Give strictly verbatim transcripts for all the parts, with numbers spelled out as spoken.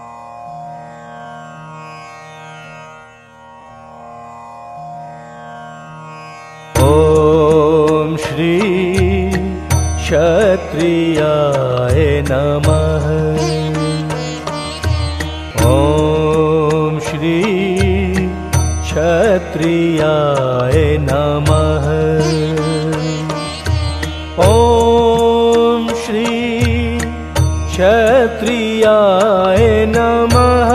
ॐ श्री क्षत्रियाय नमः। ॐ श्री क्षत्रियाय नमः। ॐ श्री क्षत्रियाय नमः।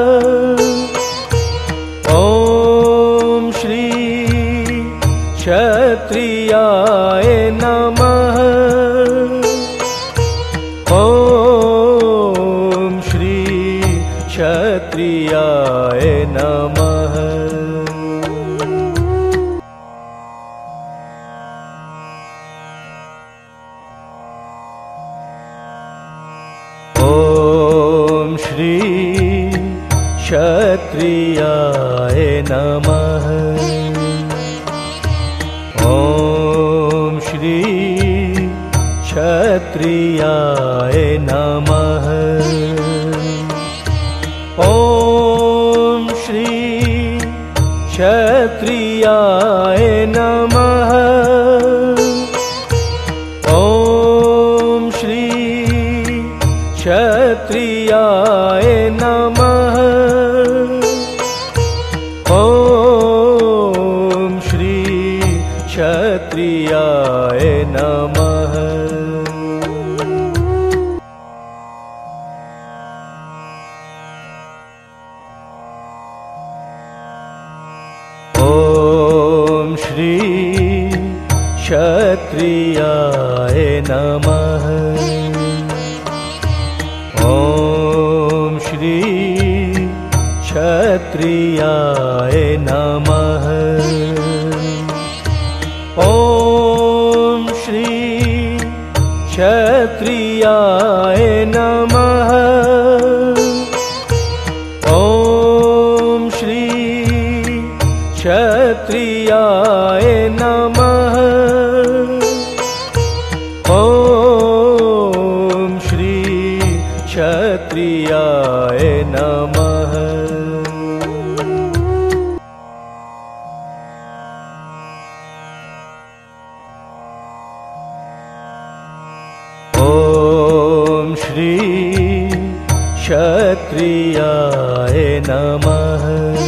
ॐ श्री क्षत्रियाय नमः। ॐ श्री क्षत्रियाय नमः। ॐ श्री क्षत्रियाय नमः। ॐ श्री क्षत्रियाय नमः। ॐ श्री क्षत्रियाय नमः। ॐ श्री क्षत्रियाय नमः। ॐ श्री क्षत्रियाय नमः। श्री क्षत्रियाय नमः। ॐ श्री क्षत्रियाय नमः। ॐ श्री क्षत्रियाय नमः। ॐ श्री क्षत्रियाय नमः। ॐ श्री क्षत्रियाय नमः। ॐ श्री क्षत्रियाय नमः।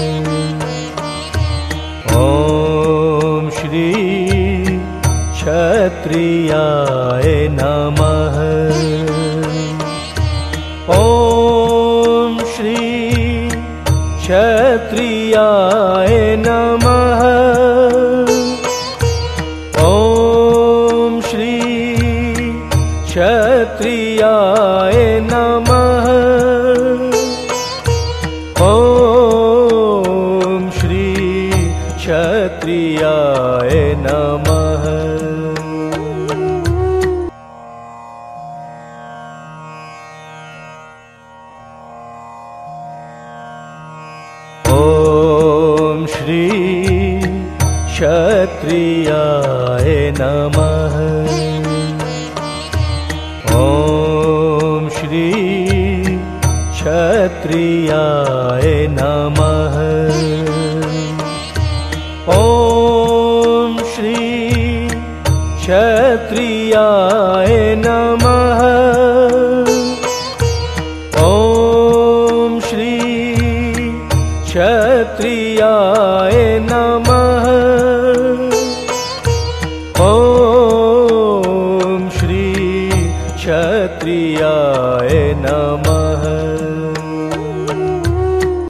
ॐ श्री क्षत्रियाय नमः। ॐ श्री क्षत्रियाय नमः। ॐ श्री क्षत्रियाय नमः। ॐ श्री क्षत्रियाय नमः। ॐ श्री क्षत्रियाय नमः। ॐ श्री क्षत्रियाय नमः। ॐ श्री क्षत्रियाय